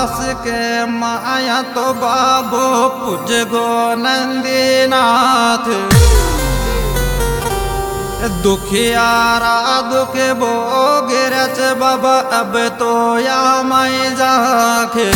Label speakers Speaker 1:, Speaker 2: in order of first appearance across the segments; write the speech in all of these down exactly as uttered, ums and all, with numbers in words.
Speaker 1: विश्वास के माया तो बाबो पूज गो नंदीनाथ। दुखियारा दुख बोगिरच बाबा अब तो या मैं जाके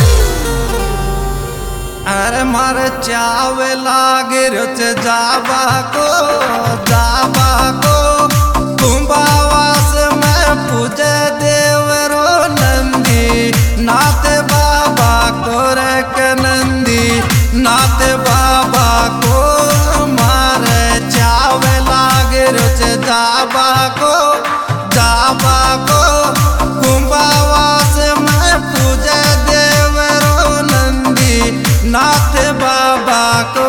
Speaker 1: अरे मर चावे लागिरच जाबा को जाबा को कुंभावास में पूजे देवरो नंदी नाथ बाबा को रख नंदी नाथ बाबा को मारे चावे लागिरच जाबा को जाबा को कुंभावास में पूजे देवरो नंदी नाथ बाबा को।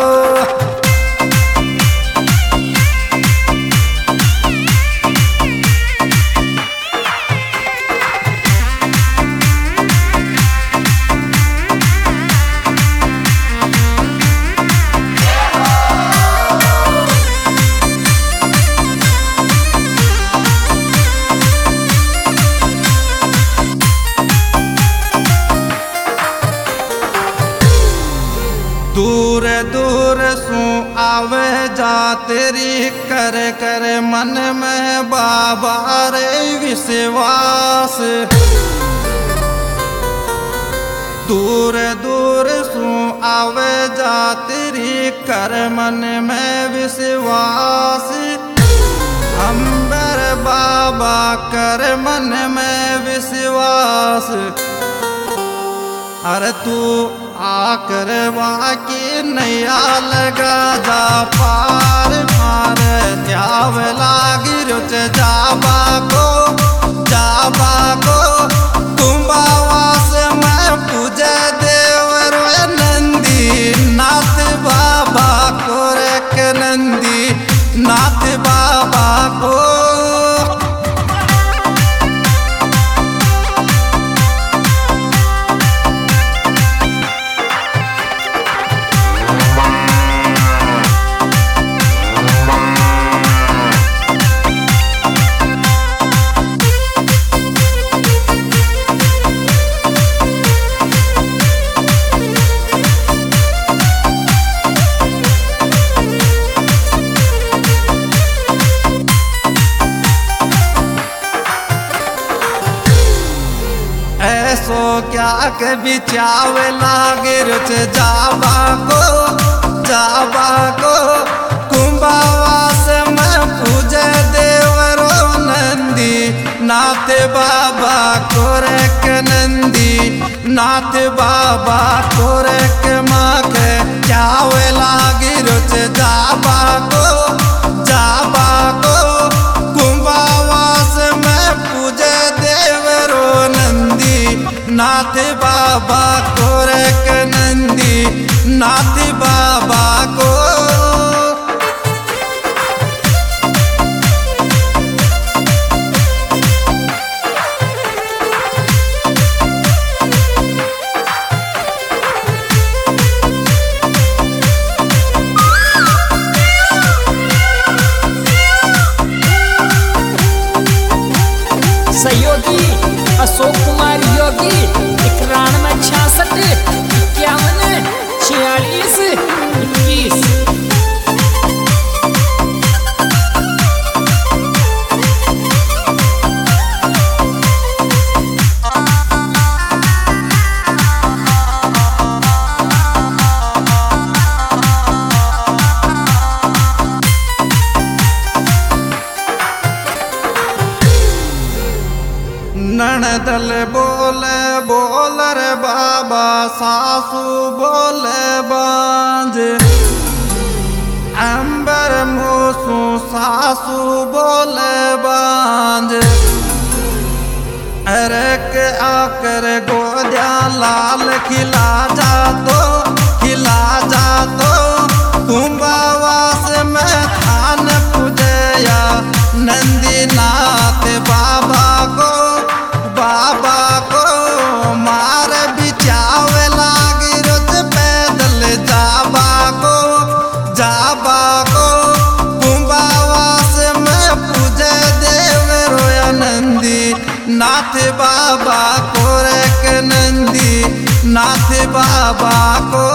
Speaker 1: दूर दूर सू आवे जा तेरी कर कर मन में बाबा रे विश्वास। दूर दूर सू आवे जा तेरी कर मन में विश्वास। अंबर बाबा कर मन में विश्वास। अरे तू आकर बाकी नैया लगा जा पार मार त्याव लागी रुच जाबा को जाबा को कुंभावास में पूजे देवरो नंदी नाथ बाबा को रख नंदी नाथ बाबा को। ऐसो क्या कभी चावे लागे रुच जाबा को जाबा को कुंभावास में पूजे देवरो नंदी नाथ बाबा को रख नंदी नाथ बाबा को रख माखे चावे लागे रुच जाबा को जाबा को कुंभावास में पूजे देवरो नंदी नाथ बाबा को रख नंदी नाथ बाबा को।
Speaker 2: सहयोगी अशोक कुमार योगी इक्यानवे छियासठ इक्यावन छियालीस इक्कीस।
Speaker 1: ननदल बोले बोल रे बाबा सासू बोले बांझ। अंबर मूसू सासू बोले बांझ। अरे के आकर गोदिया लाल खिला जा तो खिला जा तो कुंभावास में थान पूजया नंदी नाथ बाबा को बाबा को मार बिचावे लागी रोज पैदल जाबा को जाबा को कुंभावास में पूजे देवरो नंदी नाथ बाबा को रख नंदी नाथ बाबा को।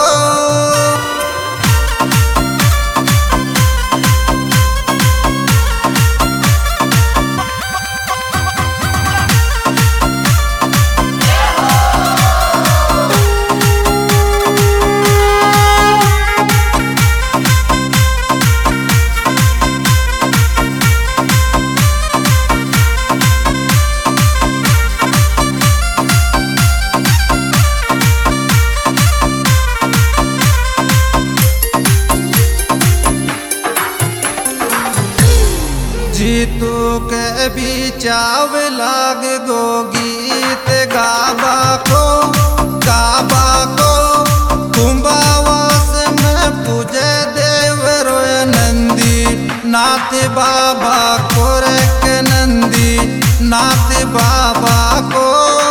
Speaker 1: जीतू के बिचाव लाग गो गीत गाबा को गाबा को। कुंभवास में पूजे देव रोय नंदी नाथ बाबा को रे के नंदी नाथ बाबा को।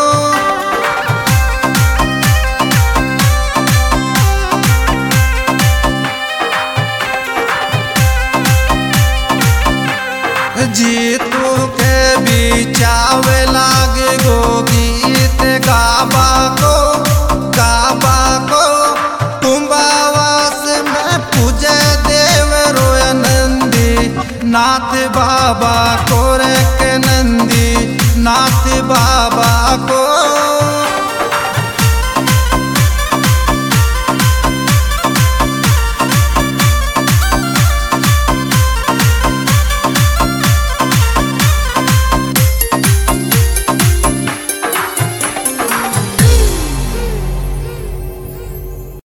Speaker 1: जीतू के बिचावे लागे गो गीत गाबा को गाबा को। कुंभवास में पूजे देव रोय नंदी नाथ बाबा को रे के नंदी नाथ बाबा को।